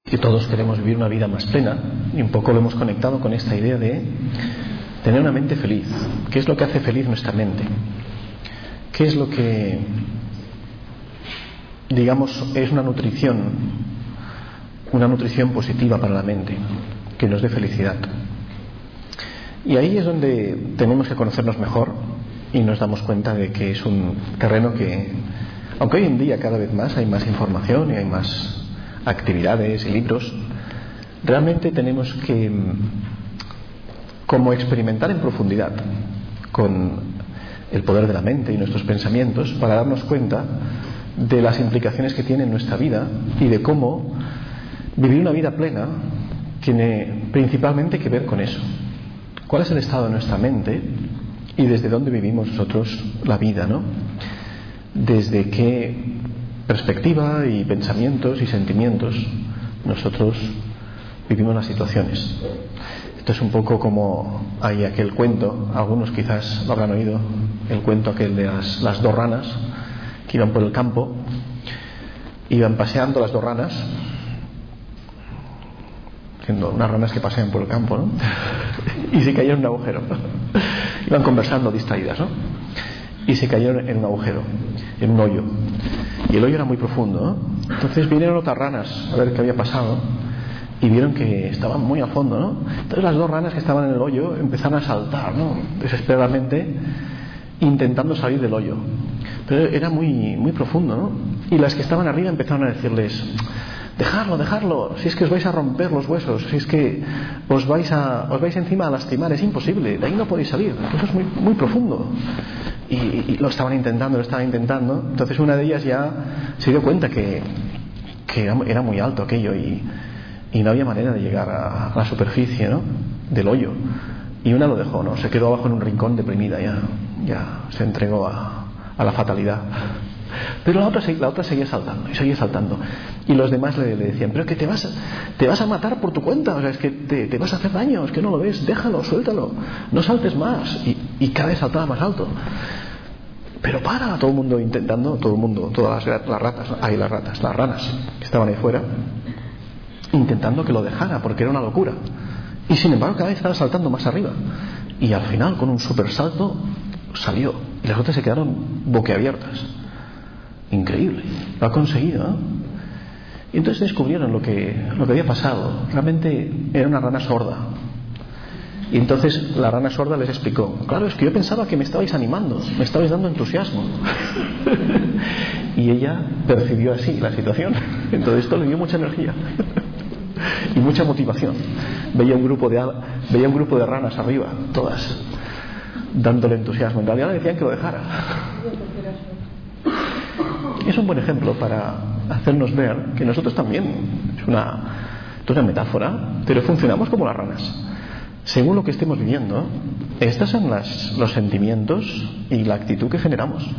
que todos queremos vivir una vida más plena, y un poco lo hemos conectado con esta idea de tener una mente feliz. ¿Qué es lo que hace feliz nuestra mente? ¿Qué es lo que, digamos, es una nutrición positiva para la mente, que nos dé felicidad? Y ahí es donde tenemos que conocernos mejor y nos damos cuenta de que es un terreno que, aunque hoy en día cada vez más hay más información y hay más actividades y libros, realmente tenemos que como experimentar en profundidad con el poder de la mente y nuestros pensamientos para darnos cuenta de las implicaciones que tiene en nuestra vida y de cómo vivir una vida plena tiene principalmente que ver con eso. ¿Cuál es el estado de nuestra mente y desde dónde vivimos nosotros la vida, ¿no? Desde qué perspectiva y pensamientos y sentimientos nosotros vivimos las situaciones. Esto es un poco como hay aquel cuento, algunos quizás lo habrán oído, el cuento aquel de las dos ranas que iban por el campo, iban paseando las dos ranas, siendo unas ranas que pasean por el campo, ¿no? Y se cayeron en un agujero. Iban conversando distraídas, ¿no? Y se cayeron en un agujero, en un hoyo. Y el hoyo era muy profundo, ¿no? Entonces vinieron otras ranas a ver qué había pasado y vieron que estaban muy a fondo, ¿no? Entonces las dos ranas que estaban en el hoyo empezaron a saltar, ¿no? Desesperadamente, intentando salir del hoyo. Pero era muy, muy profundo, ¿no? Y las que estaban arriba empezaron a decirles: dejadlo, si es que os vais a romper los huesos, si es que os vais encima a lastimar, es imposible, de ahí no podéis salir, eso es muy, muy profundo. Y lo estaban intentando, entonces una de ellas ya se dio cuenta que era muy alto aquello y no había manera de llegar a la superficie, ¿no?, del hoyo, y una lo dejó, ¿no?, se quedó abajo en un rincón deprimida, ya se entregó a la fatalidad. Pero la otra seguía saltando y los demás le decían: pero es que te vas a matar por tu cuenta, o sea, es que te vas a hacer daño, es que no lo ves, déjalo, suéltalo, no saltes más. Y cada vez saltaba más alto. Pero todo el mundo intentando, todas las ranas que estaban ahí fuera, intentando que lo dejara, porque era una locura. Y sin embargo cada vez estaba saltando más arriba, y al final con un super salto salió, y las otras se quedaron boquiabiertas. Increíble, lo ha conseguido, ¿no? Y entonces descubrieron lo que había pasado. Realmente era una rana sorda. Y entonces la rana sorda les explicó: claro, es que yo pensaba que me estabais animando, me estabais dando entusiasmo. Y ella percibió así la situación. Entonces esto le dio mucha energía y mucha motivación. Veía un grupo de ranas arriba, todas dándole entusiasmo. En realidad le decían que lo dejara. Es un buen ejemplo para hacernos ver que nosotros también, es una metáfora, pero funcionamos como las ranas. Según lo que estemos viviendo, estos son los sentimientos y la actitud que generamos.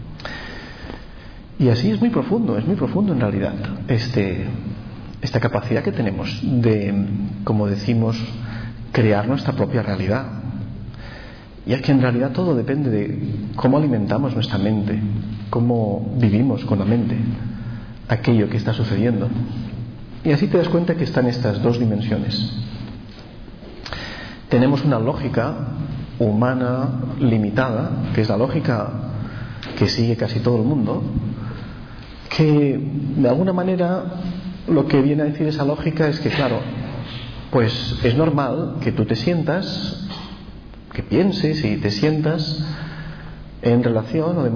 Y así es muy profundo en realidad esta capacidad que tenemos de, como decimos, crear nuestra propia realidad. Y es que en realidad todo depende de cómo alimentamos nuestra mente, cómo vivimos con la mente aquello que está sucediendo. Y así te das cuenta que están estas dos dimensiones. Tenemos una lógica humana limitada, que es la lógica que sigue casi todo el mundo, que de alguna manera lo que viene a decir esa lógica es que, claro, pues es normal que tú te sientas, que pienses y te sientas en relación o de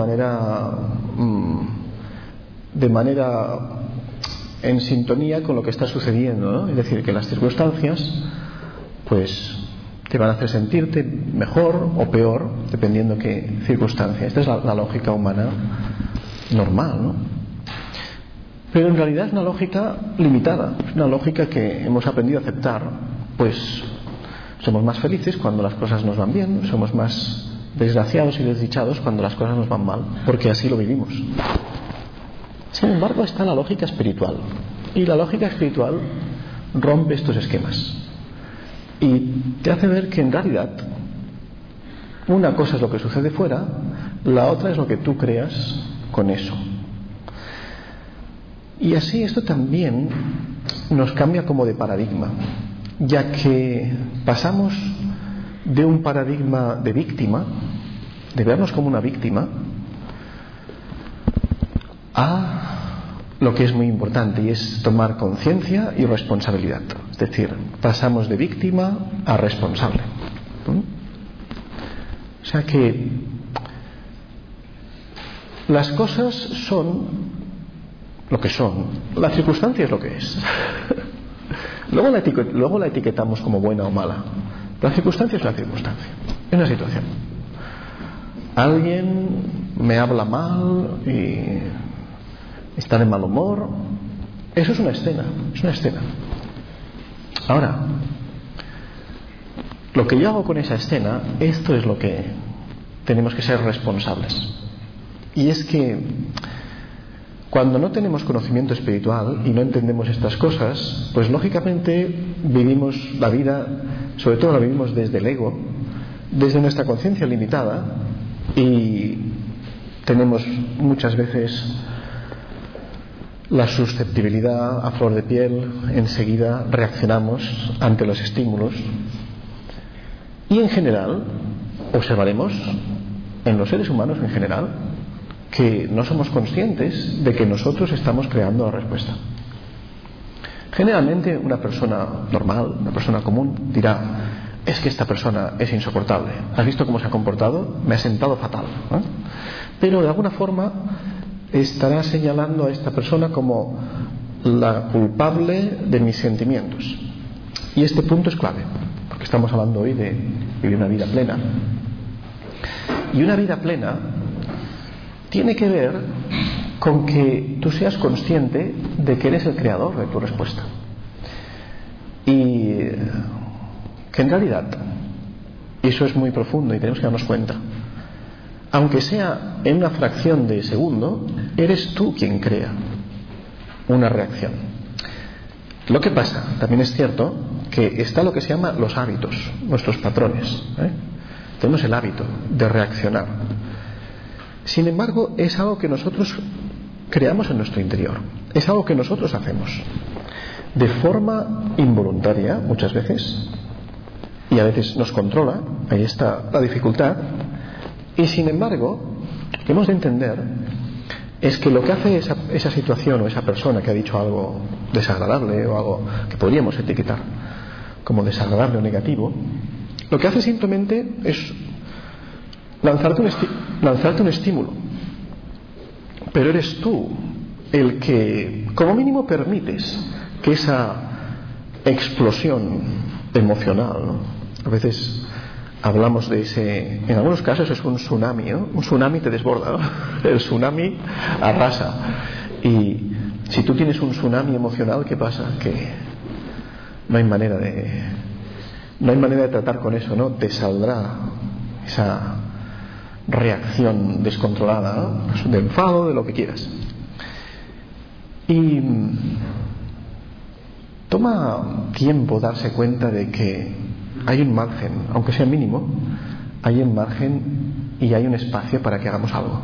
manera en sintonía con lo que está sucediendo, ¿no? Es decir, que las circunstancias pues te van a hacer sentirte mejor o peor dependiendo qué circunstancia. Esta es la lógica humana normal, ¿no? Pero en realidad es una lógica limitada, es una lógica que hemos aprendido a aceptar. Pues somos más felices cuando las cosas nos van bien, somos más desgraciados y desdichados cuando las cosas nos van mal, porque así lo vivimos. Sin embargo, está la lógica espiritual, y la lógica espiritual rompe estos esquemas y te hace ver que en realidad una cosa es lo que sucede fuera, la otra es lo que tú creas con eso. Y así esto también nos cambia como de paradigma, ya que pasamos de un paradigma de víctima, de vernos como una víctima, a lo que es muy importante, y es tomar conciencia y responsabilidad. Es decir, pasamos de víctima a responsable. O sea que las cosas son lo que son, la circunstancia es lo que es. Luego la etiquetamos como buena o mala. La circunstancia es la circunstancia, es una situación. Alguien me habla mal y está de mal humor. Eso es una escena, es una escena. Ahora, lo que yo hago con esa escena, esto es lo que tenemos que ser responsables. Y es que cuando no tenemos conocimiento espiritual y no entendemos estas cosas, pues lógicamente vivimos la vida, sobre todo la vivimos desde el ego, desde nuestra conciencia limitada, y tenemos muchas veces la susceptibilidad a flor de piel, enseguida reaccionamos ante los estímulos, y en general observaremos en los seres humanos en general que no somos conscientes de que nosotros estamos creando la respuesta. Generalmente una persona normal, una persona común dirá: es que esta persona es insoportable, ¿has visto cómo se ha comportado? Me ha sentado fatal, ¿no? Pero de alguna forma estará señalando a esta persona como la culpable de mis sentimientos. Y este punto es clave, porque estamos hablando hoy de vivir una vida plena. Y una vida plena tiene que ver con que tú seas consciente de que eres el creador de tu respuesta. Y que en realidad, y eso es muy profundo y tenemos que darnos cuenta, aunque sea en una fracción de segundo, eres tú quien crea una reacción. Lo que pasa, también es cierto, que está lo que se llama los hábitos, nuestros patrones, Tenemos el hábito de reaccionar. Sin embargo, es algo que nosotros creamos en nuestro interior, es algo que nosotros hacemos de forma involuntaria muchas veces, y a veces nos controla, ahí está la dificultad. Y sin embargo, lo que hemos de entender es que lo que hace esa situación o esa persona que ha dicho algo desagradable o algo que podríamos etiquetar como desagradable o negativo, lo que hace simplemente es lanzarte un estímulo. Pero eres tú el que, como mínimo, permites que esa explosión emocional, ¿no? A veces hablamos de ese, en algunos casos es un tsunami, ¿no? Un tsunami te desborda, ¿no? El tsunami arrasa. Y si tú tienes un tsunami emocional, ¿qué pasa? Que no hay manera de tratar con eso, ¿no? Te saldrá esa reacción descontrolada, ¿no? De enfado, de lo que quieras. Y toma tiempo darse cuenta de que hay un margen, aunque sea mínimo, hay un margen y hay un espacio para que hagamos algo.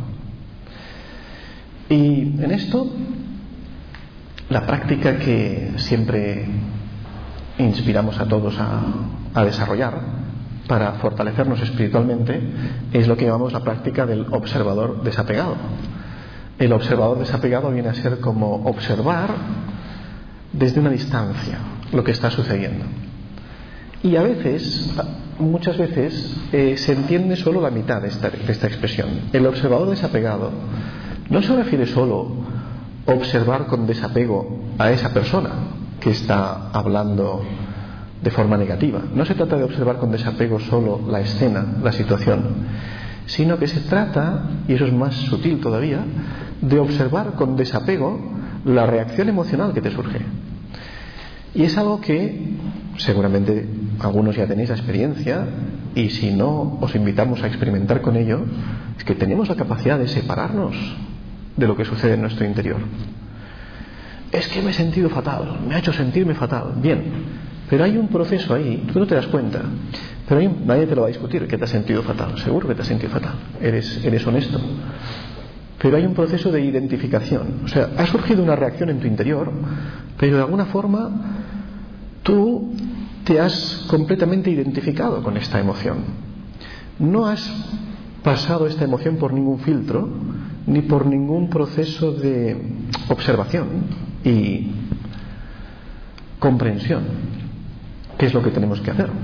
Y en esto, la práctica que siempre inspiramos a todos a desarrollar para fortalecernos espiritualmente es lo que llamamos la práctica del observador desapegado. El observador desapegado viene a ser como observar desde una distancia lo que está sucediendo. Y a veces, muchas veces, se entiende solo la mitad de esta expresión. El observador desapegado no se refiere solo a observar con desapego a esa persona que está hablando de forma negativa. No se trata de observar con desapego solo la escena, la situación, sino que se trata, y eso es más sutil todavía, de observar con desapego la reacción emocional que te surge. Y es algo que seguramente algunos ya tenéis la experiencia, y si no, os invitamos a experimentar con ello. Es que tenemos la capacidad de separarnos de lo que sucede en nuestro interior. Es que me he sentido fatal, me ha hecho sentirme fatal. Bien, pero hay un proceso ahí, tú no te das cuenta, pero nadie te lo va a discutir que te has sentido fatal. Seguro que te has sentido fatal, eres honesto. pero hay un proceso de identificación. O sea, ha surgido una reacción en tu interior, pero de alguna forma tú te has completamente identificado con esta emoción. No has pasado esta emoción por ningún filtro ni por ningún proceso de observación y comprensión, que es lo que tenemos que hacer.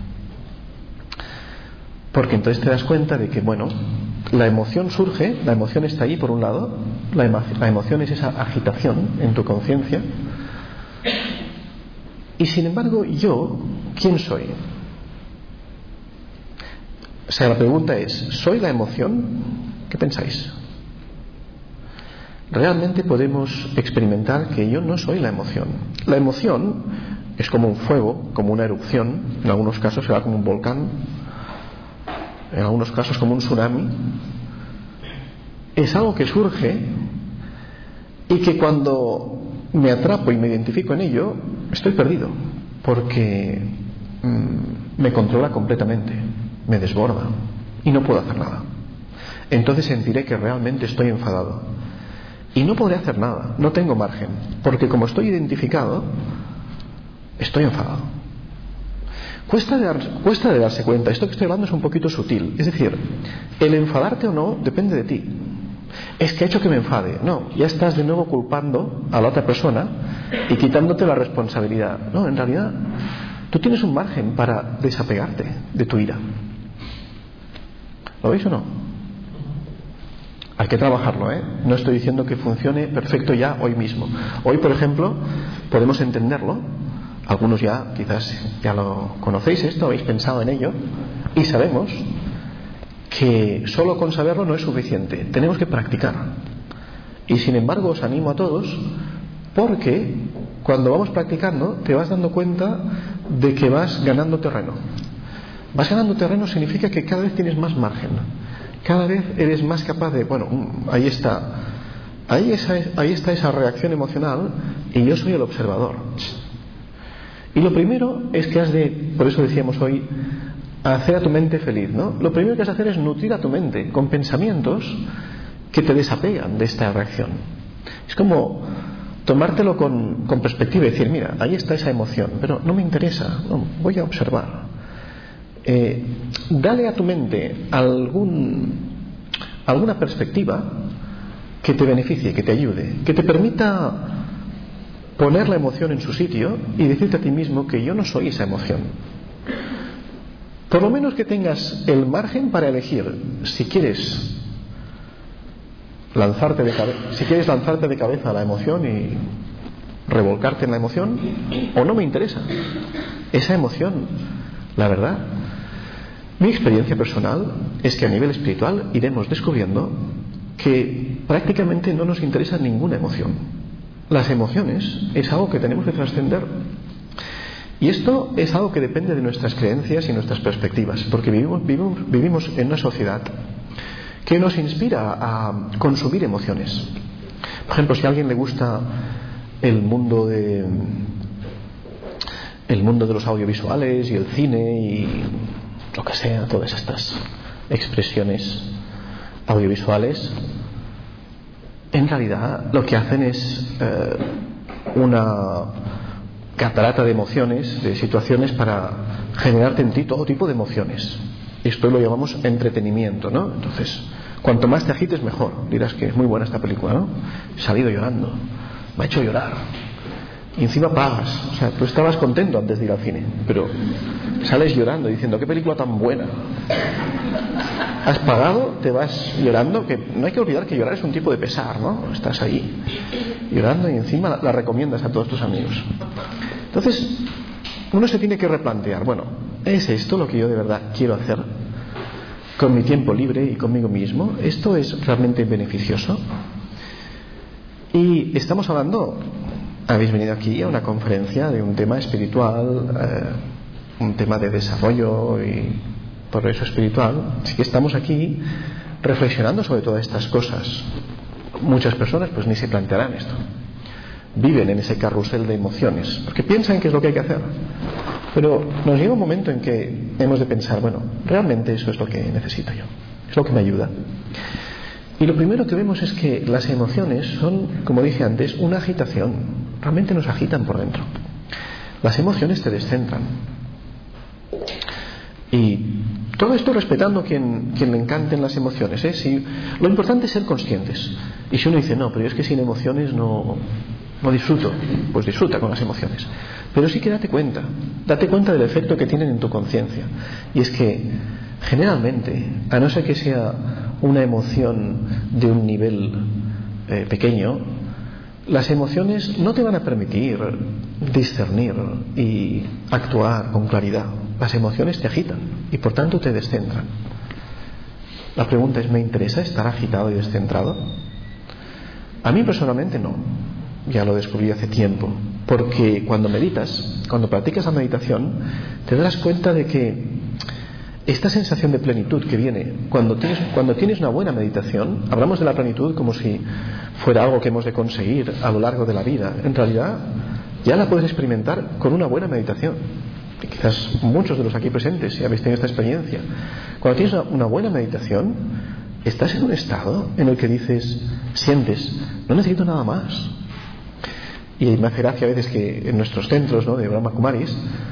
Porque entonces te das cuenta de que, bueno, la emoción surge, la emoción está ahí por un lado, la emoción es esa agitación en tu conciencia, y sin embargo yo, ¿quién soy? O sea, la pregunta es, ¿soy la emoción? ¿Qué pensáis? Realmente podemos experimentar que yo no soy la emoción. La emoción es como un fuego, como una erupción, en algunos casos será como un volcán, en algunos casos como un tsunami. Es algo que surge y que cuando me atrapo y me identifico en ello, estoy perdido, porque me controla completamente, me desborda y no puedo hacer nada. Entonces sentiré que realmente estoy enfadado y no podré hacer nada, no tengo margen, porque como estoy identificado, estoy enfadado. Cuesta de darse cuenta. Esto que estoy hablando es un poquito sutil. Es decir, el enfadarte o no depende de ti. Es que ha hecho que me enfade. No, ya estás de nuevo culpando a la otra persona y quitándote la responsabilidad. No, en realidad tú tienes un margen para desapegarte de tu ira. ¿Lo veis o no? Hay que trabajarlo, ¿eh? No estoy diciendo que funcione perfecto ya hoy mismo. Hoy, por ejemplo, podemos entenderlo. Algunos ya quizás ya lo conocéis esto, habéis pensado en ello y sabemos que solo con saberlo no es suficiente, tenemos que practicar. Y sin embargo os animo a todos, porque cuando vamos practicando te vas dando cuenta de que vas ganando terreno. Vas ganando terreno significa que cada vez tienes más margen, cada vez eres más capaz de, bueno, ahí está esa reacción emocional y yo soy el observador. Y lo primero es que has de, por eso decíamos hoy, hacer a tu mente feliz, ¿no? Lo primero que has de hacer es nutrir a tu mente con pensamientos que te desapegan de esta reacción. Es como tomártelo con perspectiva y decir, mira, ahí está esa emoción, pero no me interesa, no, voy a observar. Dale a tu mente alguna perspectiva que te beneficie, que te ayude, que te permita poner la emoción en su sitio y decirte a ti mismo que yo no soy esa emoción. Por lo menos que tengas el margen para elegir si quieres lanzarte de cabeza a la emoción y revolcarte en la emoción, o no me interesa esa emoción. La verdad, mi experiencia personal es que a nivel espiritual iremos descubriendo que prácticamente no nos interesa ninguna emoción. Las emociones es algo que tenemos que trascender. Y esto es algo que depende de nuestras creencias y nuestras perspectivas, porque vivimos en una sociedad que nos inspira a consumir emociones. Por ejemplo, si a alguien le gusta el mundo de los audiovisuales y el cine y lo que sea, todas estas expresiones audiovisuales, en realidad lo que hacen es una catarata de emociones, de situaciones para generarte en ti todo tipo de emociones. Esto lo llamamos entretenimiento, ¿no? Entonces, cuanto más te agites mejor. Dirás que es muy buena esta película, ¿no? He salido llorando, me ha hecho llorar y encima pagas. O sea, tú estabas contento antes de ir al cine, pero sales llorando diciendo, qué película tan buena. Has pagado, te vas llorando, que no hay que olvidar que llorar es un tipo de pesar, ¿no? Estás ahí llorando y encima la recomiendas a todos tus amigos. Entonces uno se tiene que replantear, bueno, ¿es esto lo que yo de verdad quiero hacer con mi tiempo libre y conmigo mismo? ¿Esto es realmente beneficioso? Y estamos hablando, habéis venido aquí a una conferencia de un tema espiritual, un tema de desarrollo y progreso espiritual. Así que estamos aquí reflexionando sobre todas estas cosas. Muchas personas pues ni se plantearán esto, viven en ese carrusel de emociones porque piensan que es lo que hay que hacer, pero nos llega un momento en que hemos de pensar, bueno, realmente eso es lo que necesito yo, es lo que me ayuda. Y lo primero que vemos es que las emociones son, como dije antes, una agitación. Realmente nos agitan por dentro. Las emociones te descentran. Y todo esto respetando quien le encanten las emociones, ¿eh? Lo importante es ser conscientes. Y si uno dice, no, pero es que sin emociones no disfruto, pues disfruta con las emociones. Pero sí que date cuenta del efecto que tienen en tu conciencia. Y es que generalmente, a no ser que sea una emoción de un nivel pequeño, las emociones no te van a permitir discernir y actuar con claridad. Las emociones te agitan y por tanto te descentran. La pregunta es, ¿me interesa estar agitado y descentrado? A mí personalmente no. Ya lo descubrí hace tiempo. Porque cuando meditas, cuando practicas la meditación, te darás cuenta de que esta sensación de plenitud que viene cuando tienes una buena meditación, hablamos de la plenitud como si fuera algo que hemos de conseguir a lo largo de la vida. En realidad, ya la puedes experimentar con una buena meditación. Y quizás muchos de los aquí presentes ya habéis tenido esta experiencia. Cuando tienes una buena meditación, estás en un estado en el que sientes, no necesito nada más. Y me hace gracia a veces que en nuestros centros, ¿no?, de Brahma Kumaris,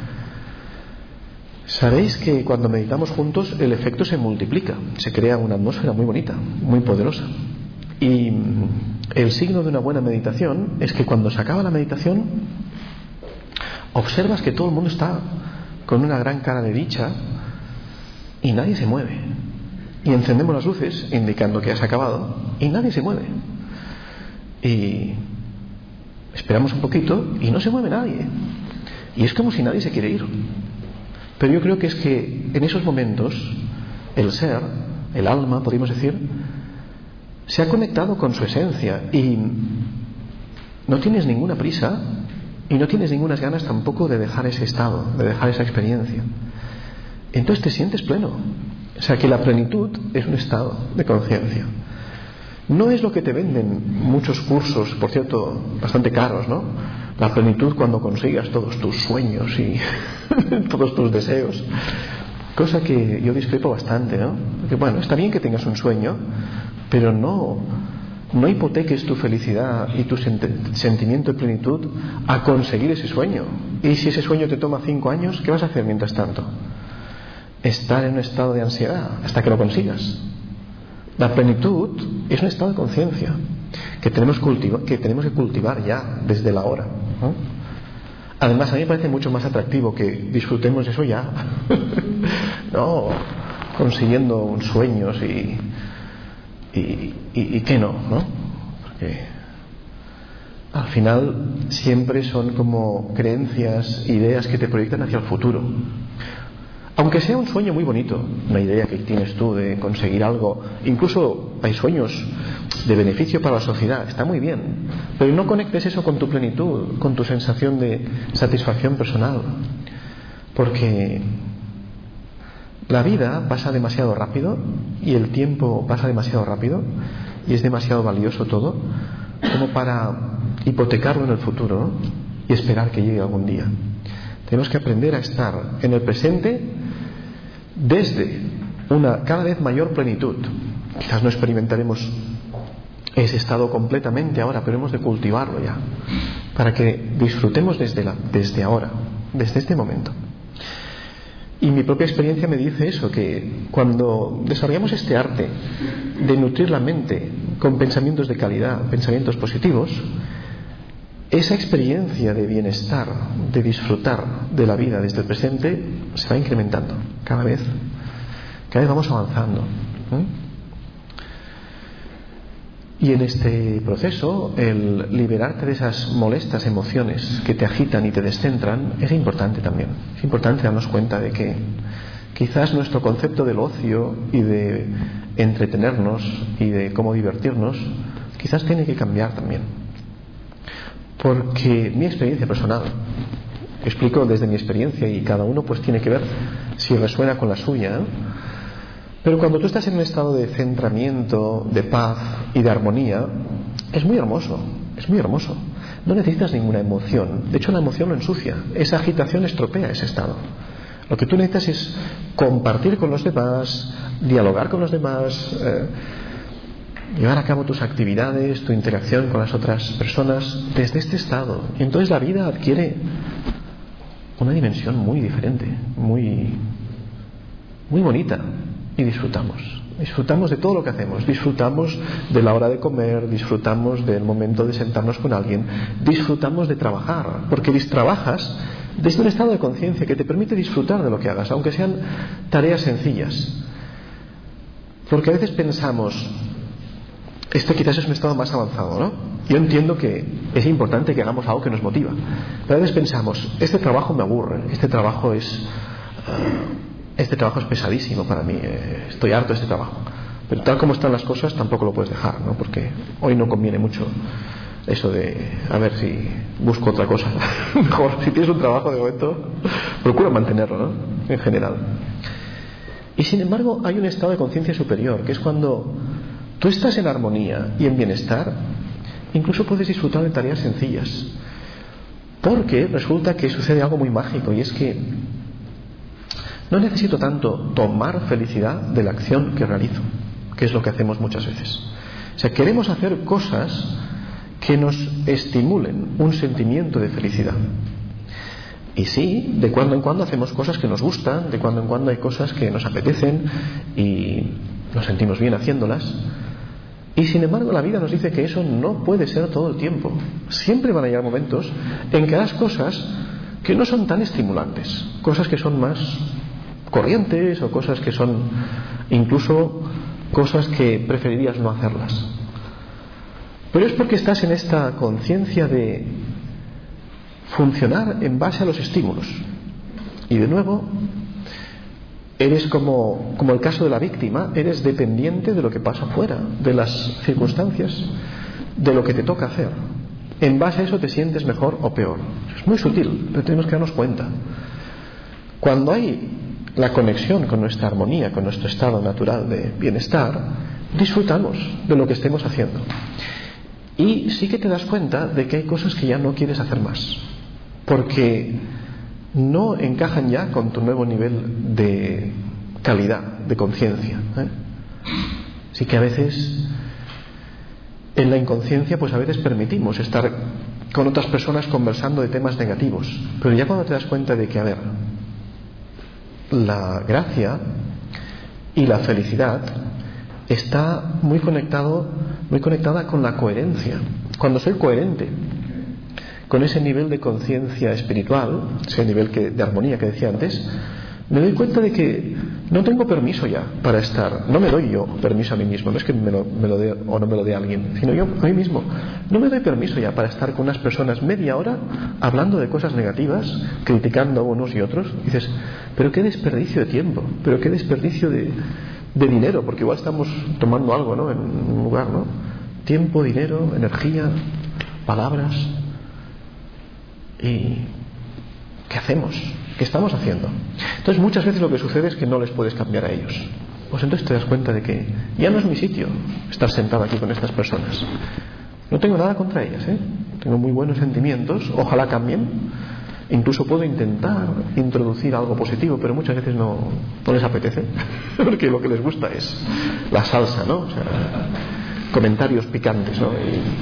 sabéis que cuando meditamos juntos el efecto se multiplica, se crea una atmósfera muy bonita, muy poderosa. Y el signo de una buena meditación es que cuando se acaba la meditación observas que todo el mundo está con una gran cara de dicha y nadie se mueve. Y encendemos las luces indicando que has acabado y nadie se mueve. Y esperamos un poquito y no se mueve nadie. Y es como si nadie se quiere ir. Pero yo creo que es que en esos momentos el ser, el alma, podríamos decir, se ha conectado con su esencia y no tienes ninguna prisa y no tienes ninguna ganas tampoco de dejar ese estado, de dejar esa experiencia. Entonces te sientes pleno. O sea que la plenitud es un estado de conciencia. No es lo que te venden muchos cursos, por cierto, bastante caros, ¿no? La plenitud cuando consigas todos tus sueños y todos tus deseos. Cosa que yo discrepo bastante, ¿no? Porque bueno, está bien que tengas un sueño, pero no hipoteques tu felicidad y tu sentimiento de plenitud a conseguir ese sueño. Y si ese sueño te toma 5 años, ¿qué vas a hacer mientras tanto? Estar en un estado de ansiedad hasta que lo consigas. La plenitud es un estado de conciencia que tenemos que cultivar ya desde la hora, ¿no? Además, a mí me parece mucho más atractivo que disfrutemos eso ya, no consiguiendo sueños y que no, porque al final siempre son como creencias, ideas que te proyectan hacia el futuro. Aunque sea un sueño muy bonito, una idea que tienes tú de conseguir algo, incluso hay sueños de beneficio para la sociedad, está muy bien, pero no conectes eso con tu plenitud, con tu sensación de satisfacción personal, porque la vida pasa demasiado rápido y el tiempo pasa demasiado rápido y es demasiado valioso todo como para hipotecarlo en el futuro, ¿no?, y esperar que llegue algún día. Tenemos que aprender a estar en el presente desde una cada vez mayor plenitud. Quizás no experimentaremos ese estado completamente ahora, pero hemos de cultivarlo ya para que disfrutemos desde ahora, desde este momento. Y mi propia experiencia me dice eso, que cuando desarrollamos este arte de nutrir la mente con pensamientos de calidad, pensamientos positivos, esa experiencia de bienestar, de disfrutar de la vida desde el presente, se va incrementando cada vez vamos avanzando, Y en este proceso el liberarte de esas molestas emociones que te agitan y te descentran es importante también. Es importante darnos cuenta de que quizás nuestro concepto del ocio y de entretenernos y de cómo divertirnos quizás tiene que cambiar también. Porque mi experiencia personal, explico desde mi experiencia y cada uno pues tiene que ver si resuena con la suya, pero cuando tú estás en un estado de centramiento, de paz y de armonía, es muy hermoso, no necesitas ninguna emoción, de hecho la emoción lo ensucia, esa agitación estropea ese estado. Lo que tú necesitas es compartir con los demás, dialogar con los demás, llevar a cabo tus actividades, tu interacción con las otras personas desde este estado. Y entonces la vida adquiere una dimensión muy diferente, muy bonita, y disfrutamos de todo lo que hacemos, disfrutamos de la hora de comer, disfrutamos del momento de sentarnos con alguien, disfrutamos de trabajar, porque trabajas desde un estado de conciencia que te permite disfrutar de lo que hagas, aunque sean tareas sencillas. Porque a veces pensamos, este quizás es un estado más avanzado, ¿no? Yo entiendo que es importante que hagamos algo que nos motiva, pero a veces pensamos, este trabajo me aburre, este trabajo es pesadísimo para mí, estoy harto de este trabajo. Pero tal como están las cosas tampoco lo puedes dejar, ¿no? Porque hoy no conviene mucho eso de a ver si busco otra cosa. Mejor, si tienes un trabajo de momento, procura mantenerlo, ¿no? En general. Y sin embargo hay un estado de conciencia superior, que es cuando tú estás en armonía y en bienestar, incluso puedes disfrutar de tareas sencillas, porque resulta que sucede algo muy mágico, y es que no necesito tanto tomar felicidad de la acción que realizo, que es lo que hacemos muchas veces. O sea, queremos hacer cosas que nos estimulen un sentimiento de felicidad. Y sí, de cuando en cuando hacemos cosas que nos gustan, de cuando en cuando hay cosas que nos apetecen y nos sentimos bien haciéndolas. Y sin embargo la vida nos dice que eso no puede ser todo el tiempo. Siempre van a llegar momentos en que hagas cosas que no son tan estimulantes, cosas que son más corrientes, o cosas que son incluso cosas que preferirías no hacerlas. Pero es porque estás en esta conciencia de funcionar en base a los estímulos. Y de nuevo, eres como el caso de la víctima, eres dependiente de lo que pasa afuera, de las circunstancias, de lo que te toca hacer. En base a eso te sientes mejor o peor. Es muy sutil, pero tenemos que darnos cuenta. Cuando hay la conexión con nuestra armonía, con nuestro estado natural de bienestar, disfrutamos de lo que estemos haciendo. Y sí que te das cuenta de que hay cosas que ya no quieres hacer más, porque no encajan ya con tu nuevo nivel de calidad, de conciencia. Así que a veces en la inconsciencia, pues a veces permitimos estar con otras personas conversando de temas negativos, pero ya cuando te das cuenta de que, a ver, la gracia y la felicidad está muy conectada con la coherencia. Cuando soy coherente con ese nivel de conciencia espiritual, ese nivel de armonía que decía antes, me doy cuenta de que no tengo permiso ya para estar. No me doy yo permiso a mí mismo, no es que me lo dé o no me lo dé alguien, sino yo a mí mismo no me doy permiso ya para estar con unas personas media hora hablando de cosas negativas, criticando a unos y otros. Y dices, pero qué desperdicio de tiempo, pero qué desperdicio de dinero, porque igual estamos tomando algo, ¿no?, en un lugar, ¿no? Tiempo, dinero, energía, palabras. ¿Y qué hacemos? ¿Qué estamos haciendo? Entonces muchas veces lo que sucede es que no les puedes cambiar a ellos. Pues entonces te das cuenta de que ya no es mi sitio estar sentado aquí con estas personas. No tengo nada contra ellas, tengo muy buenos sentimientos, ojalá cambien. Incluso puedo intentar introducir algo positivo, pero muchas veces no les apetece, porque lo que les gusta es la salsa, ¿no? O sea, comentarios picantes, ¿no?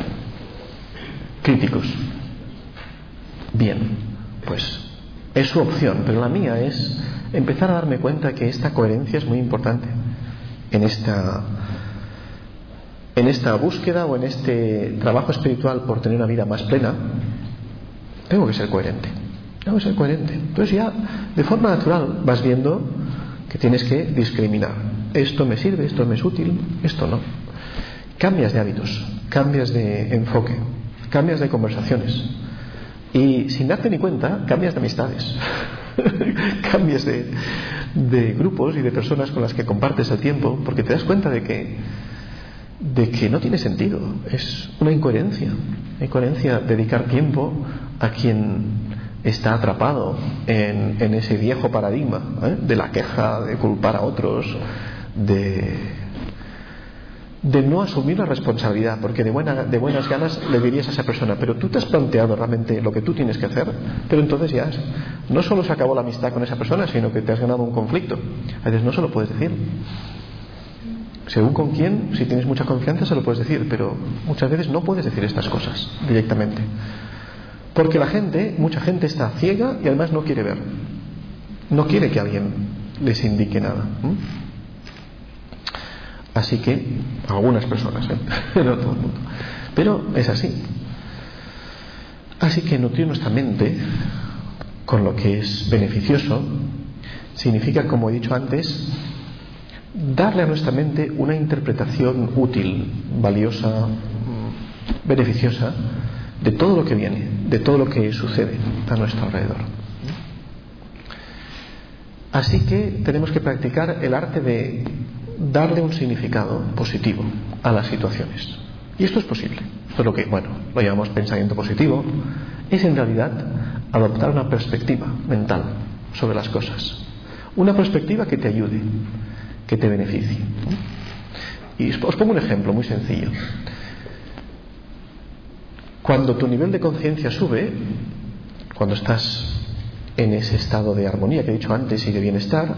Y críticos. Bien, pues es su opción, pero la mía es empezar a darme cuenta que esta coherencia es muy importante en esta búsqueda o en este trabajo espiritual por tener una vida más plena. Tengo que ser coherente. Entonces ya de forma natural vas viendo que tienes que discriminar. Esto me sirve, esto me es útil, esto no. Cambias de hábitos, cambias de enfoque, cambias de conversaciones. Y sin darte ni cuenta, cambias de amistades, cambias de grupos y de personas con las que compartes el tiempo, porque te das cuenta de que no tiene sentido. Es una incoherencia. Dedicar tiempo a quien está atrapado en ese viejo paradigma, de la queja, de culpar a otros, de no asumir la responsabilidad, porque de buenas ganas le dirías a esa persona, pero tú te has planteado realmente lo que tú tienes que hacer. Pero entonces ya no solo se acabó la amistad con esa persona, sino que te has ganado un conflicto. A veces no se lo puedes decir. Según con quién, si tienes mucha confianza se lo puedes decir, pero muchas veces no puedes decir estas cosas directamente, porque mucha gente está ciega y además no quiere ver, no quiere que alguien les indique nada. Así que algunas personas, no todo el mundo, pero es así. Así que nutrir nuestra mente con lo que es beneficioso significa, como he dicho antes, darle a nuestra mente una interpretación útil, valiosa, beneficiosa de todo lo que viene, de todo lo que sucede a nuestro alrededor. Así que tenemos que practicar el arte de darle un significado positivo a las situaciones. Y esto es posible. Esto es lo que, lo llamamos pensamiento positivo. Es en realidad adoptar una perspectiva mental sobre las cosas. Una perspectiva que te ayude, que te beneficie. Y os pongo un ejemplo muy sencillo. Cuando tu nivel de conciencia sube, cuando estás en ese estado de armonía que he dicho antes y de bienestar,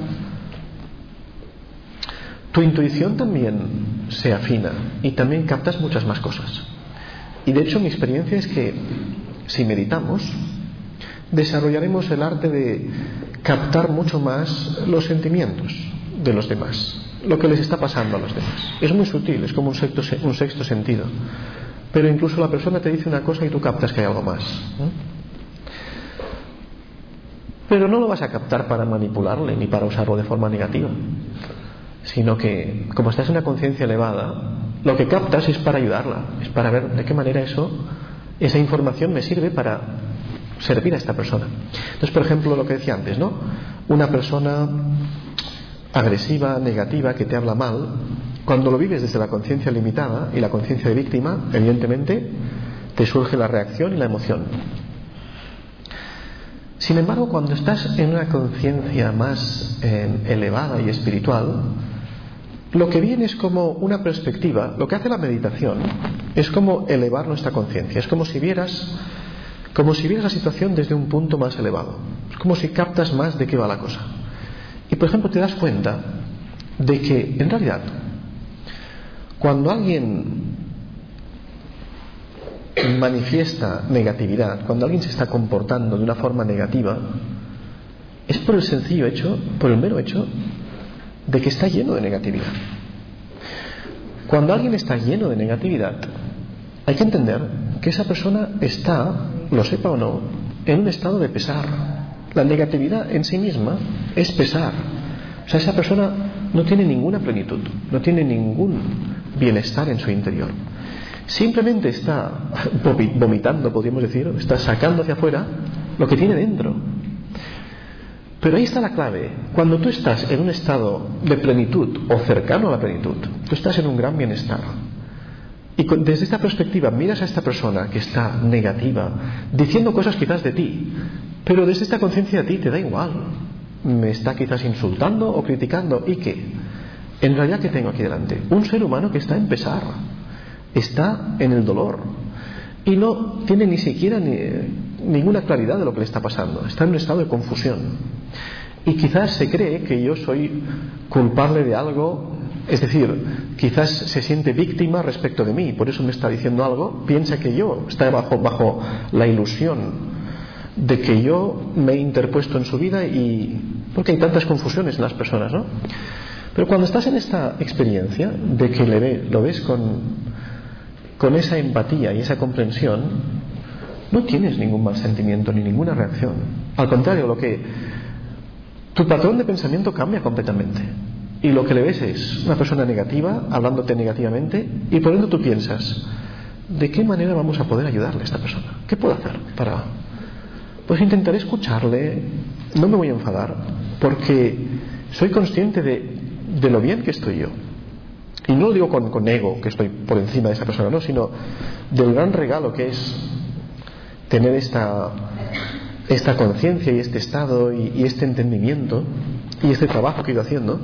tu intuición también se afina y también captas muchas más cosas. Y de hecho mi experiencia es que si meditamos desarrollaremos el arte de captar mucho más los sentimientos de los demás, lo que les está pasando a los demás. Es muy sutil, es como un sexto sentido, pero incluso la persona te dice una cosa y tú captas que hay algo más, pero no lo vas a captar para manipularle ni para usarlo de forma negativa, sino que como estás en una conciencia elevada, lo que captas es para ayudarla, es para ver de qué manera esa información me sirve para servir a esta persona. Entonces, por ejemplo, lo que decía antes, ¿no? Una persona agresiva, negativa, que te habla mal, cuando lo vives desde la conciencia limitada y la conciencia de víctima, evidentemente te surge la reacción y la emoción. Sin embargo, cuando estás en una conciencia más elevada y espiritual, lo que viene es como una perspectiva. Lo que hace la meditación es como elevar nuestra conciencia. Es como si vieras la situación desde un punto más elevado. Es como si captas más de qué va la cosa. Y por ejemplo te das cuenta de que en realidad cuando alguien manifiesta negatividad, cuando alguien se está comportando de una forma negativa, es por el mero hecho de que está lleno de negatividad. Cuando alguien está lleno de negatividad, hay que entender que esa persona está, lo sepa o no, en un estado de pesar. La negatividad en sí misma es pesar. O sea, esa persona no tiene ninguna plenitud, no tiene ningún bienestar en su interior. Simplemente está vomitando, podríamos decir, está sacando hacia afuera lo que tiene dentro. Pero ahí está la clave. Cuando tú estás en un estado de plenitud o cercano a la plenitud, tú estás en un gran bienestar. Y desde esta perspectiva miras a esta persona que está negativa, diciendo cosas quizás de ti, pero desde esta conciencia de ti te da igual. Me está quizás insultando o criticando. ¿Y qué? En realidad, ¿qué tengo aquí delante? Un ser humano que está en pesar, está en el dolor y no tiene ni siquiera ninguna claridad de lo que le está pasando. Está en un estado de confusión y quizás se cree que yo soy culpable de algo. Es decir, quizás se siente víctima respecto de mí, por eso me está diciendo algo. Piensa que yo está bajo la ilusión de que yo me he interpuesto en su vida, porque hay tantas confusiones en las personas, ¿no? Pero cuando estás en esta experiencia de que lo ves con esa empatía y esa comprensión, no tienes ningún mal sentimiento ni ninguna reacción. Al contrario, tu patrón de pensamiento cambia completamente. Y lo que le ves es una persona negativa, hablándote negativamente, y por ende tú piensas, ¿de qué manera vamos a poder ayudarle a esta persona? ¿Qué puedo hacer para...? Pues intentaré escucharle, no me voy a enfadar, porque soy consciente de lo bien que estoy yo. Y no lo digo con ego, que estoy por encima de esa persona, no, sino del gran regalo que es tener esta conciencia y este estado y este entendimiento y este trabajo que he ido haciendo.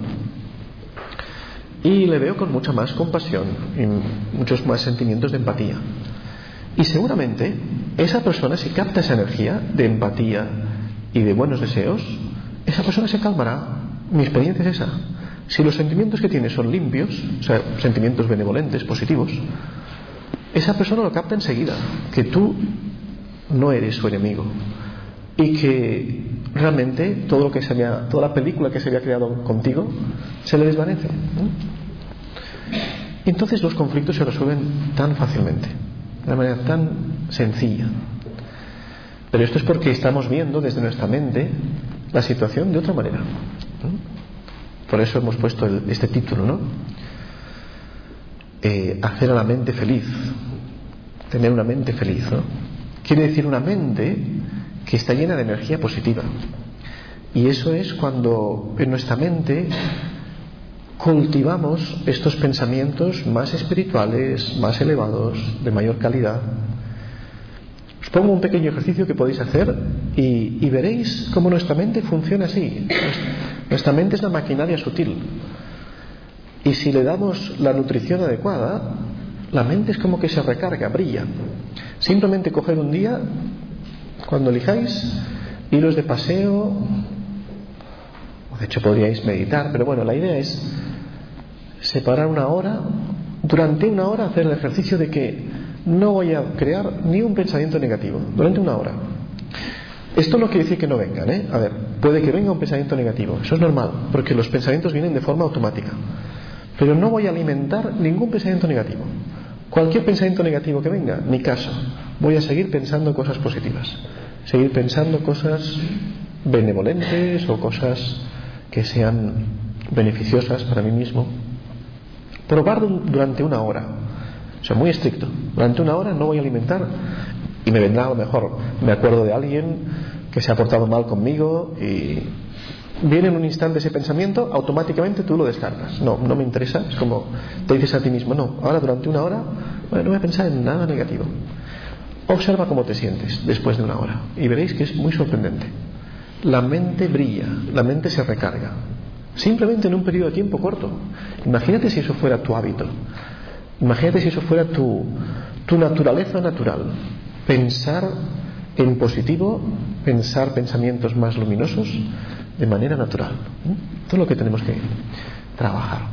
Y le veo con mucha más compasión y muchos más sentimientos de empatía. Y seguramente esa persona, si capta esa energía de empatía y de buenos deseos, esa persona se calmará. Mi experiencia es esa. Si los sentimientos que tienes son limpios, o sea, sentimientos benevolentes, positivos, esa persona lo capta enseguida, que tú no eres su enemigo y que realmente toda la película que se había creado contigo se le desvanece, ¿no? Entonces los conflictos se resuelven tan fácilmente, de una manera tan sencilla. Pero esto es porque estamos viendo desde nuestra mente la situación de otra manera, ¿no? Por eso hemos puesto este título, ¿no? Hacer a la mente feliz, tener una mente feliz, ¿no? Quiere decir una mente que está llena de energía positiva. Y eso es cuando en nuestra mente cultivamos estos pensamientos más espirituales, más elevados, de mayor calidad. Os pongo un pequeño ejercicio que podéis hacer y veréis cómo nuestra mente funciona así. Nuestra mente es una maquinaria sutil. Y si le damos la nutrición adecuada, la mente es como que se recarga, brilla. Simplemente coger un día, cuando elijáis, iros de paseo, o de hecho podríais meditar, pero bueno, la idea es separar una hora, durante una hora hacer el ejercicio de que no voy a crear ni un pensamiento negativo, durante una hora. Esto no quiere decir que no vengan, ¿eh? A ver, puede que venga un pensamiento negativo, eso es normal, porque los pensamientos vienen de forma automática. Pero no voy a alimentar ningún pensamiento negativo. Cualquier pensamiento negativo que venga, ni caso. Voy a seguir pensando cosas positivas, seguir pensando cosas benevolentes o cosas que sean beneficiosas para mí mismo. Probar durante una hora, o sea, muy estricto. Durante una hora no voy a alimentar, y me vendrá a lo mejor, me acuerdo de alguien que se ha portado mal conmigo y viene en un instante ese pensamiento, automáticamente tú lo descargas. No me interesa, es como te dices a ti mismo, no, ahora durante una hora, bueno, no voy a pensar en nada negativo. Observa cómo te sientes después de una hora y veréis que es muy sorprendente. La mente brilla, la mente se recarga, simplemente en un periodo de tiempo corto. Imagínate si eso fuera tu hábito, imagínate si eso fuera tu naturaleza natural, pensar en positivo, pensar pensamientos más luminosos de manera natural. Esto es lo que tenemos que trabajar.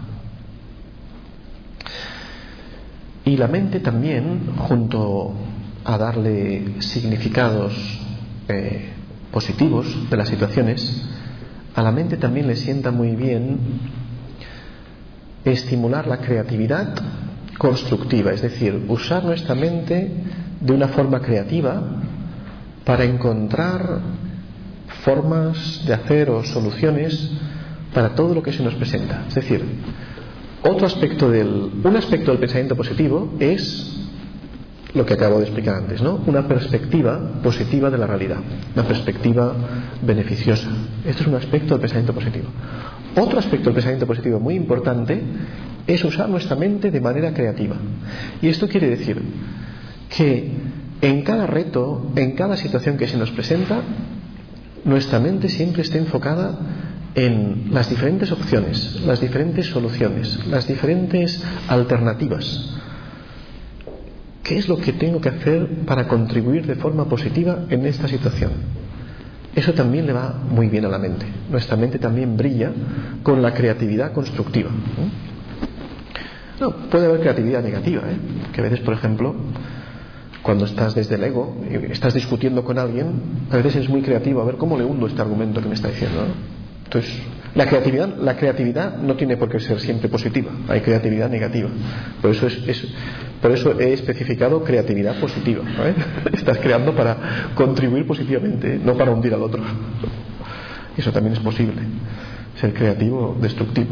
Y la mente también, junto a darle significados positivos de las situaciones, a la mente también le sienta muy bien estimular la creatividad constructiva, es decir, usar nuestra mente de una forma creativa para encontrar formas de hacer o soluciones para todo lo que se nos presenta. Es decir, un aspecto del pensamiento positivo es lo que acabo de explicar antes, ¿no? Una perspectiva positiva de la realidad, una perspectiva beneficiosa. Esto es un aspecto del pensamiento positivo. Otro aspecto del pensamiento positivo muy importante es usar nuestra mente de manera creativa. Y esto quiere decir que en cada reto, en cada situación que se nos presenta, nuestra mente siempre esté enfocada en las diferentes opciones, las diferentes soluciones, las diferentes alternativas. ¿Qué es lo que tengo que hacer para contribuir de forma positiva en esta situación? Eso también le va muy bien a la mente. Nuestra mente también brilla con la creatividad constructiva. No, puede haber creatividad negativa, que a veces, por ejemplo, cuando estás desde el ego, estás discutiendo con alguien, a veces es muy creativo, a ver cómo le hundo este argumento que me está diciendo, ¿no? Entonces, la creatividad no tiene por qué ser siempre positiva, hay creatividad negativa. Por eso he especificado creatividad positiva, ¿eh? Estás creando para contribuir positivamente, no para hundir al otro. Eso también es posible, ser creativo o destructivo.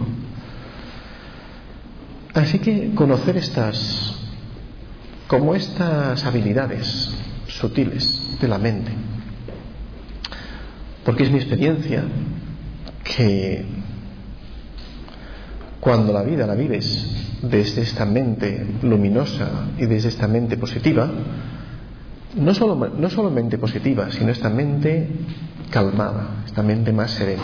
Así que conocer estas habilidades sutiles de la mente, porque es mi experiencia que cuando la vida la vives desde esta mente luminosa y desde esta mente positiva, no solo mente positiva, sino esta mente calmada, esta mente más serena,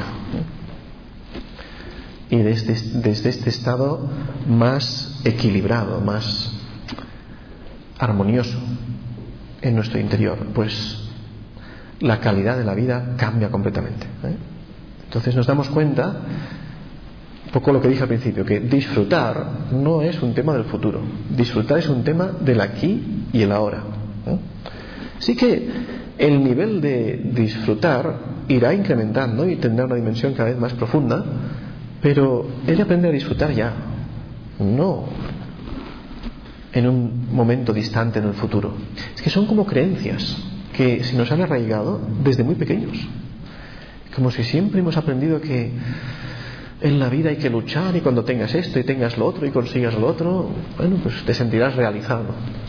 y desde este estado más equilibrado, más armonioso en nuestro interior, pues la calidad de la vida cambia completamente, Entonces nos damos cuenta poco lo que dije al principio, que disfrutar no es un tema del futuro, disfrutar es un tema del aquí y el ahora, ¿no? Sí que el nivel de disfrutar irá incrementando y tendrá una dimensión cada vez más profunda, pero es de aprender a disfrutar ya, no en un momento distante en el futuro. Es que son como creencias que se nos han arraigado desde muy pequeños, como si siempre hemos aprendido que en la vida hay que luchar, y cuando tengas esto y tengas lo otro y consigas lo otro, bueno, pues te sentirás realizado.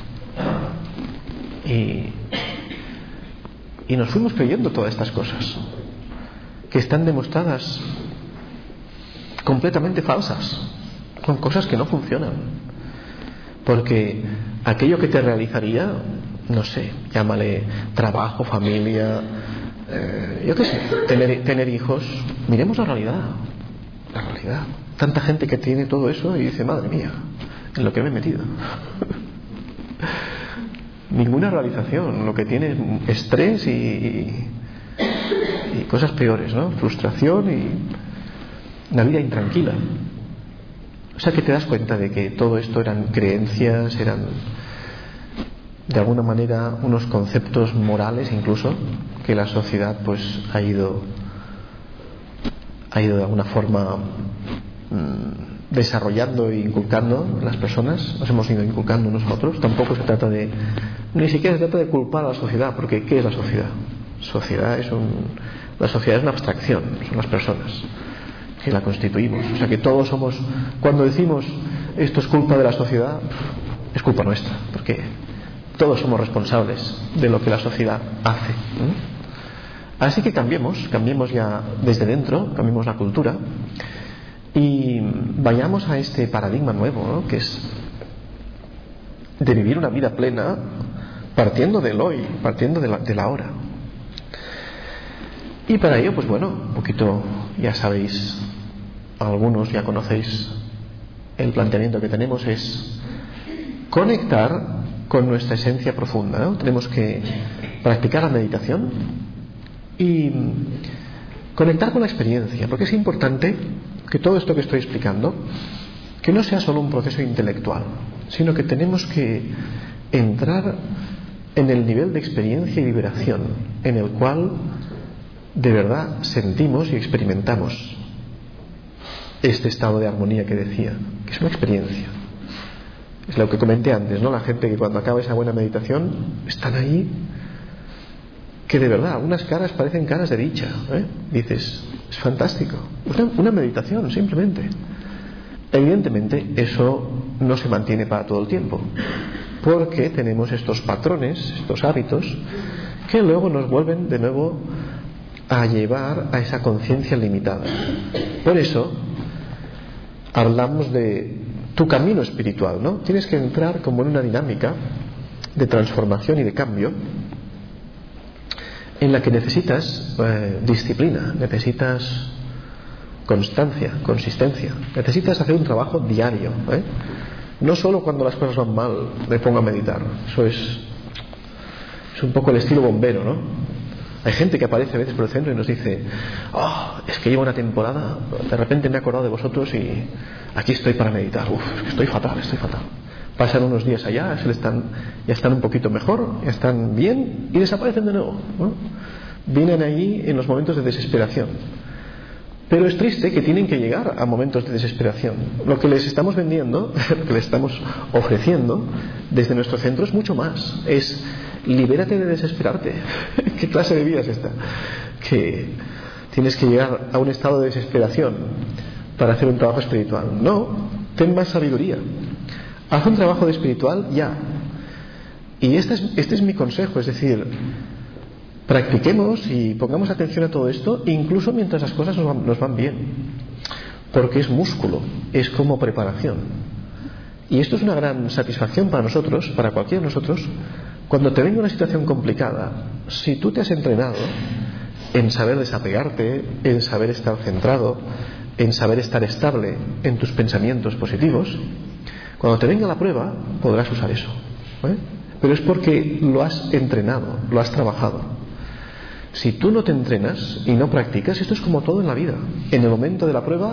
Y nos fuimos creyendo todas estas cosas que están demostradas completamente falsas, son cosas que no funcionan, porque aquello que te realizaría, no sé, llámale trabajo, familia, yo qué sé, tener hijos, miremos la realidad. Tanta gente que tiene todo eso y dice, madre mía, en lo que me he metido. Ninguna realización, lo que tiene es estrés y cosas peores, ¿no? Frustración y una vida intranquila. O sea que te das cuenta de que todo esto eran creencias, eran de alguna manera unos conceptos morales incluso que la sociedad pues ha ido de alguna forma desarrollando e inculcando las personas. Nos hemos ido inculcando nosotros. Tampoco se trata de, ni siquiera se trata de culpar a la sociedad, porque ¿qué es la sociedad? La sociedad es una abstracción, son las personas que la constituimos. O sea que todos somos, cuando decimos esto es culpa de la sociedad, es culpa nuestra, porque todos somos responsables de lo que la sociedad hace, ¿no? Así que cambiemos ya desde dentro, cambiemos la cultura y vayamos a este paradigma nuevo, ¿no? Que es de vivir una vida plena partiendo del hoy, partiendo de la hora. Y para ello, pues bueno, un poquito, ya sabéis, algunos ya conocéis el planteamiento que tenemos, es conectar con nuestra esencia profunda, ¿no? Tenemos que practicar la meditación y conectar con la experiencia, porque es importante que todo esto que estoy explicando que no sea solo un proceso intelectual, sino que tenemos que entrar en el nivel de experiencia y liberación en el cual de verdad sentimos y experimentamos este estado de armonía que decía, que es una experiencia. Es lo que comenté antes, ¿no? La gente que cuando acaba esa buena meditación están ahí, que de verdad unas caras parecen caras de dicha, ¿eh? Dices, es fantástico, una meditación simplemente. Evidentemente eso no se mantiene para todo el tiempo, porque tenemos estos patrones, estos hábitos que luego nos vuelven de nuevo a llevar a esa conciencia limitada. Por eso hablamos de tu camino espiritual, ¿no? Tienes que entrar como en una dinámica de transformación y de cambio en la que necesitas disciplina, necesitas constancia, consistencia, necesitas hacer un trabajo diario, ¿eh? No solo cuando las cosas van mal me pongo a meditar. Eso es un poco el estilo bombero, ¿no? Hay gente que aparece a veces por el centro y nos dice, es que llevo una temporada, de repente me he acordado de vosotros y aquí estoy para meditar. Es que estoy fatal. Pasan unos días allá, ya están un poquito mejor, ya están bien y desaparecen de nuevo, ¿no? Vienen ahí en los momentos de desesperación. Pero es triste que tienen que llegar a momentos de desesperación. Lo que les estamos vendiendo, lo que les estamos ofreciendo desde nuestro centro es mucho más. Es libérate de desesperarte. ¿Qué clase de vida es esta? Que tienes que llegar a un estado de desesperación para hacer un trabajo espiritual. No, ten más sabiduría. Haz un trabajo de espiritual ya. Y este es mi consejo, es decir, practiquemos y pongamos atención a todo esto, incluso mientras las cosas nos van bien, porque es músculo, es como preparación. Y esto es una gran satisfacción para nosotros, para cualquiera de nosotros, cuando te venga una situación complicada. Si tú te has entrenado en saber desapegarte, en saber estar centrado, en saber estar estable en tus pensamientos positivos, cuando te venga la prueba podrás usar eso, ¿eh? Pero es porque lo has entrenado, lo has trabajado. Si tú no te entrenas y no practicas, esto es como todo en la vida. En el momento de la prueba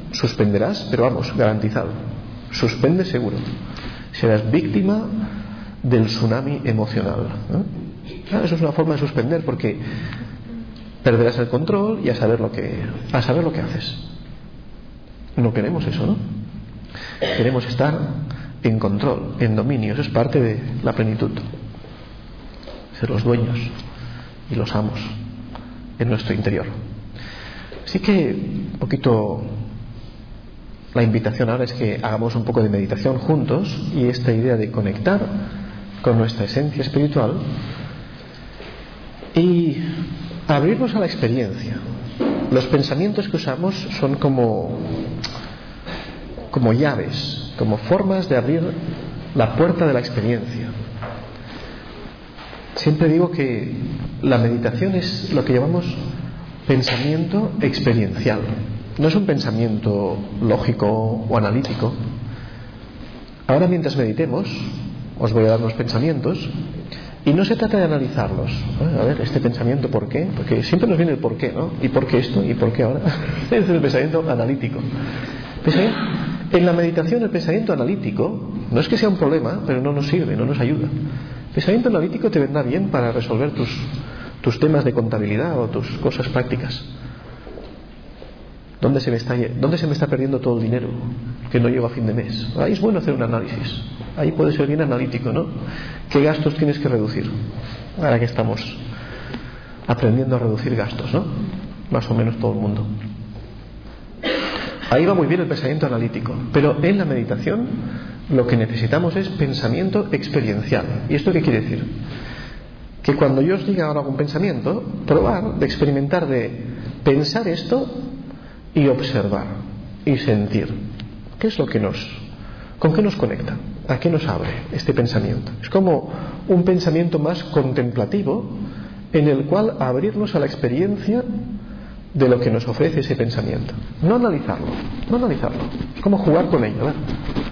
suspenderás, pero vamos, garantizado. Suspende seguro. Serás víctima del tsunami emocional, ¿no? Claro, eso es una forma de suspender, porque perderás el control y a saber lo que haces. No queremos eso, ¿no? Queremos estar en control, en dominio. Eso es parte de la plenitud. Ser los dueños y los amos en nuestro interior. Así que un poquito la invitación ahora es que hagamos un poco de meditación juntos, y esta idea de conectar con nuestra esencia espiritual y abrirnos a la experiencia. Los pensamientos que usamos son como llaves, como formas de abrir la puerta de la experiencia. Siempre digo que la meditación es lo que llamamos pensamiento experiencial. No es un pensamiento lógico o analítico. Ahora, mientras meditemos, os voy a dar unos pensamientos, y no se trata de analizarlos. A ver, este pensamiento, ¿por qué? Porque siempre nos viene el por qué, ¿no? ¿Y por qué esto? ¿Y por qué ahora? Es el pensamiento analítico. En la meditación, el pensamiento analítico no es que sea un problema, pero no nos sirve, no nos ayuda. El pensamiento analítico te vendrá bien para resolver tus temas de contabilidad o tus cosas prácticas. ¿Dónde se me está perdiendo todo el dinero que no llego a fin de mes? Ahí es bueno hacer un análisis. Ahí puede ser bien analítico, ¿no? ¿Qué gastos tienes que reducir? Ahora que estamos aprendiendo a reducir gastos, ¿no? Más o menos todo el mundo. Ahí va muy bien el pensamiento analítico. Pero en la meditación lo que necesitamos es pensamiento experiencial. ¿Y esto qué quiere decir? Que cuando yo os diga ahora algún pensamiento, probar de experimentar, de pensar esto y observar y sentir. ¿Qué es lo que con qué nos conecta? ¿A qué nos abre este pensamiento? Es como un pensamiento más contemplativo, en el cual abrirnos a la experiencia de lo que nos ofrece ese pensamiento. No analizarlo. Es como jugar con ello, ¿verdad?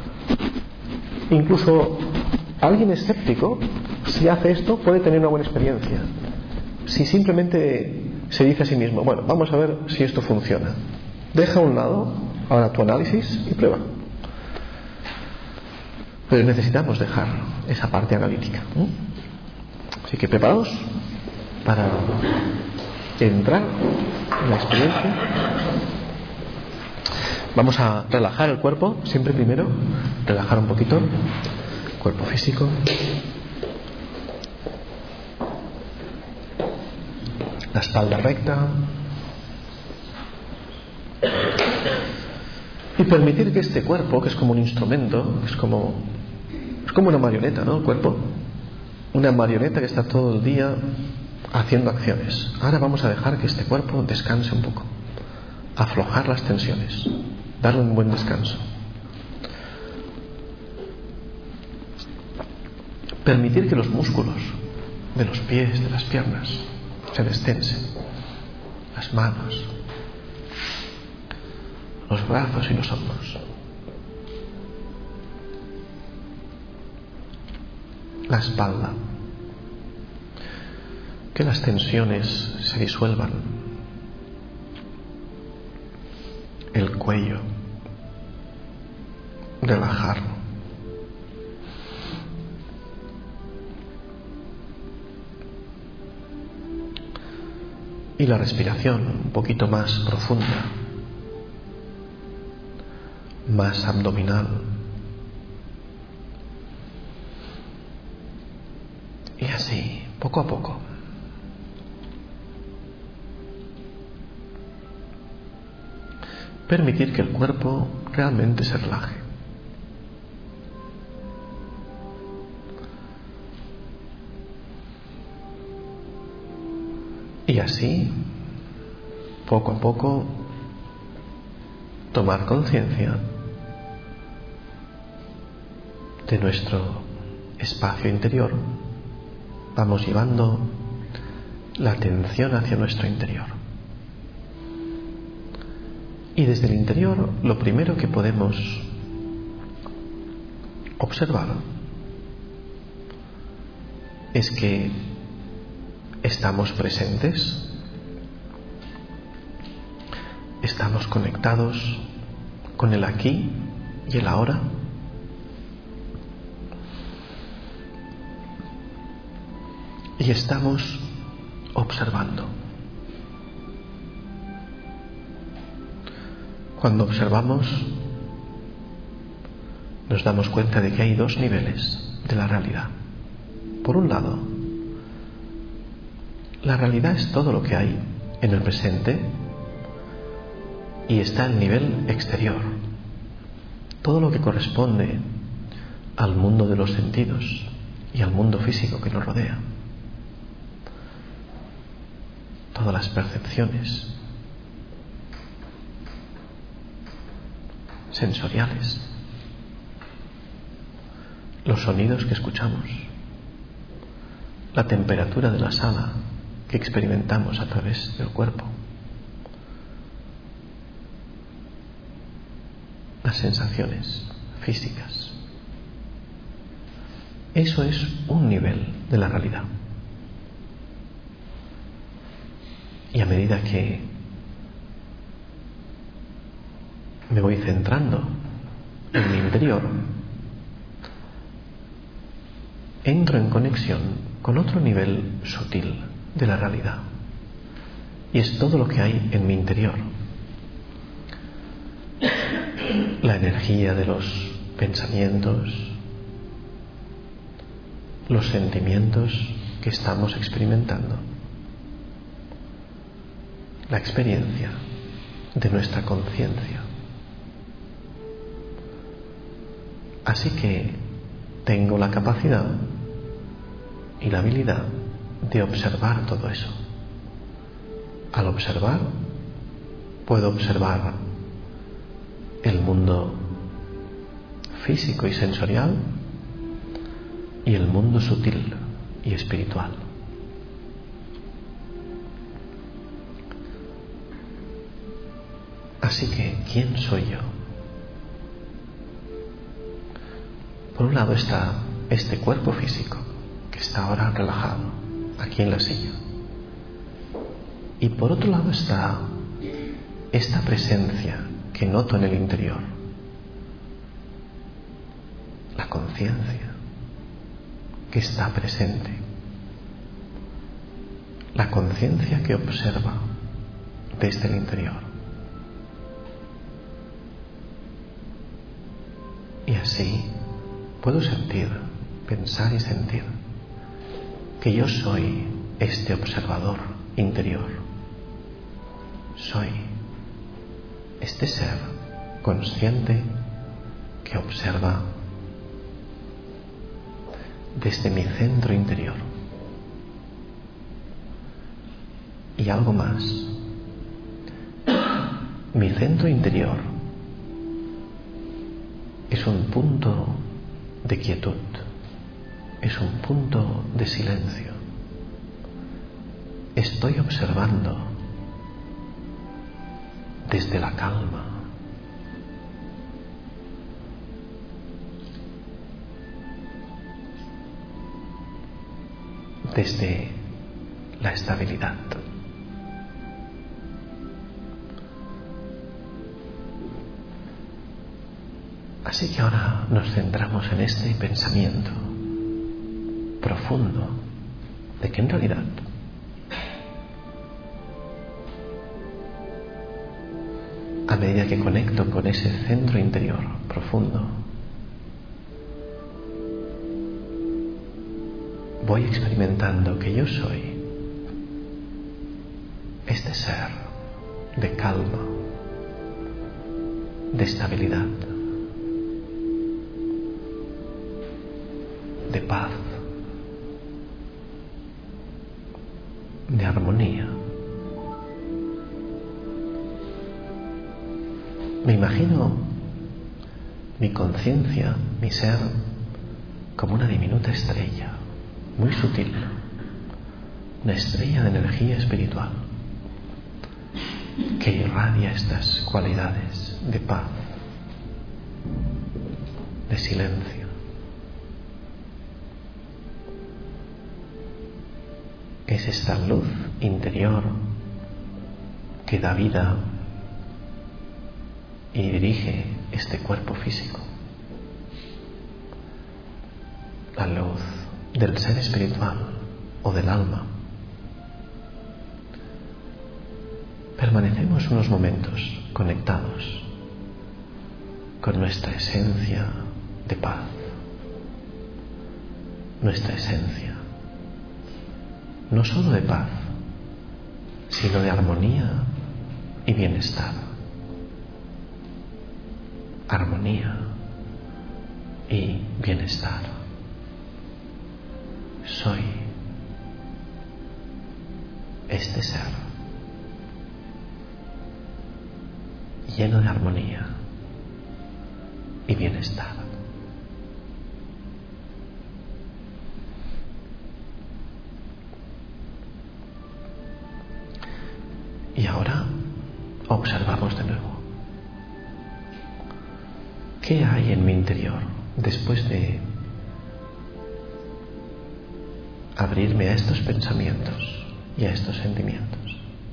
Incluso alguien escéptico, si hace esto, puede tener una buena experiencia. Si simplemente se dice a sí mismo, bueno, vamos a ver si esto funciona. Deja a un lado ahora tu análisis y prueba. Pero necesitamos dejar esa parte analítica. Así que preparados para entrar en la experiencia. Vamos a relajar el cuerpo, siempre primero, relajar un poquito el cuerpo físico. La espalda recta. Y permitir que este cuerpo, que es como un instrumento, es como una marioneta, ¿no? El cuerpo, una marioneta que está todo el día haciendo acciones. Ahora vamos a dejar que este cuerpo descanse un poco, aflojar las tensiones, darle un buen descanso, permitir que los músculos de los pies, de las piernas, se destensen, las manos, los brazos y los hombros, la espalda, que las tensiones se disuelvan, el cuello, relajarlo, y la respiración un poquito más profunda, más abdominal, y así, poco a poco. Permitir que el cuerpo realmente se relaje. Y así, poco a poco, tomar conciencia de nuestro espacio interior. Vamos llevando la atención hacia nuestro interior. Y desde el interior, lo primero que podemos observar es que estamos presentes, estamos conectados con el aquí y el ahora. Y estamos observando. Cuando observamos, nos damos cuenta de que hay dos niveles de la realidad. Por un lado, la realidad es todo lo que hay en el presente y está el nivel exterior, todo lo que corresponde al mundo de los sentidos y al mundo físico que nos rodea, todas las percepciones sensoriales, los sonidos que escuchamos, la temperatura de la sala que experimentamos a través del cuerpo, las sensaciones físicas. Eso es un nivel de la realidad. Y a medida que me voy centrando en mi interior, entro en conexión con otro nivel sutil de la realidad. Y es todo lo que hay en mi interior. La energía de los pensamientos, los sentimientos que estamos experimentando, la experiencia de nuestra conciencia. Así que tengo la capacidad y la habilidad de observar todo eso. Al observar, puedo observar el mundo físico y sensorial y el mundo sutil y espiritual. Así que, ¿quién soy yo? Por un lado está este cuerpo físico que está ahora relajado aquí en la silla. Y por otro lado está esta presencia que noto en el interior, la conciencia que está presente, la conciencia que observa desde el interior. Y así puedo sentir, pensar y sentir que yo soy este observador interior. Soy este ser consciente que observa desde mi centro interior. Y algo más. Mi centro interior es un punto de quietud, es un punto de silencio. Estoy observando desde la calma. Desde la estabilidad. Así que ahora nos centramos en este pensamiento profundo de que en realidad a medida que conecto con ese centro interior profundo, voy experimentando que yo soy este ser de calma, de estabilidad, de paz, de armonía. Me imagino mi conciencia, mi ser, como una diminuta estrella, muy sutil, una estrella de energía espiritual que irradia estas cualidades de paz, de silencio. Es esta luz interior que da vida y dirige este cuerpo físico. La luz del ser espiritual o del alma. Permanecemos unos momentos conectados con nuestra esencia de paz, nuestra esencia no solo de paz, sino de armonía y bienestar. Armonía y bienestar. Soy este ser lleno de armonía y bienestar. Y ahora observamos de nuevo. ¿Qué hay en mi interior después de abrirme a estos pensamientos y a estos sentimientos?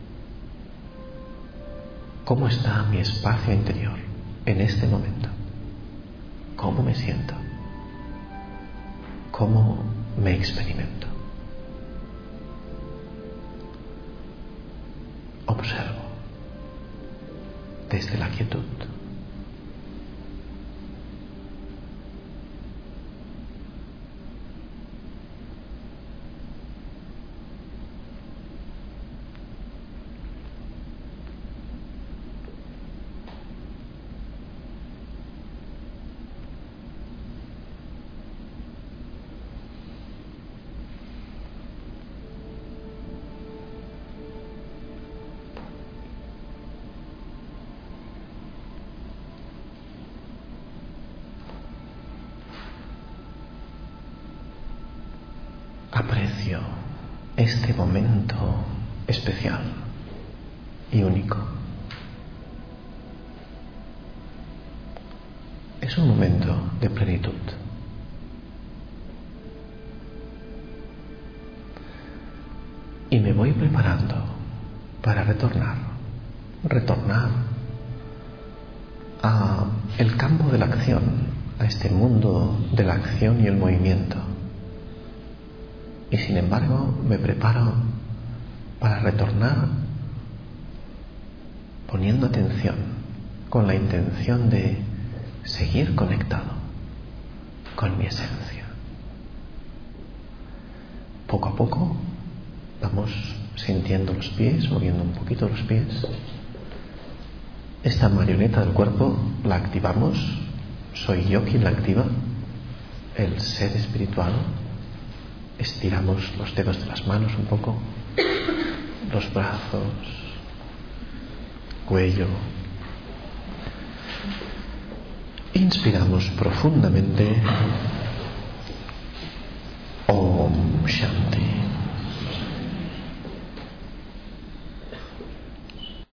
¿Cómo está mi espacio interior en este momento? ¿Cómo me siento? ¿Cómo me experimento? Observo desde la quietud. Aprecio este momento especial y único. Es un momento de plenitud. Y me voy preparando para retornar a el campo de la acción, a este mundo de la acción y el movimiento. Y sin embargo me preparo para retornar poniendo atención, con la intención de seguir conectado con mi esencia. Poco a poco vamos sintiendo los pies, moviendo un poquito los pies. Esta marioneta del cuerpo la activamos, soy yo quien la activa, el ser espiritual. Estiramos los dedos de las manos un poco, los brazos, cuello. Inspiramos profundamente. Om Shanti.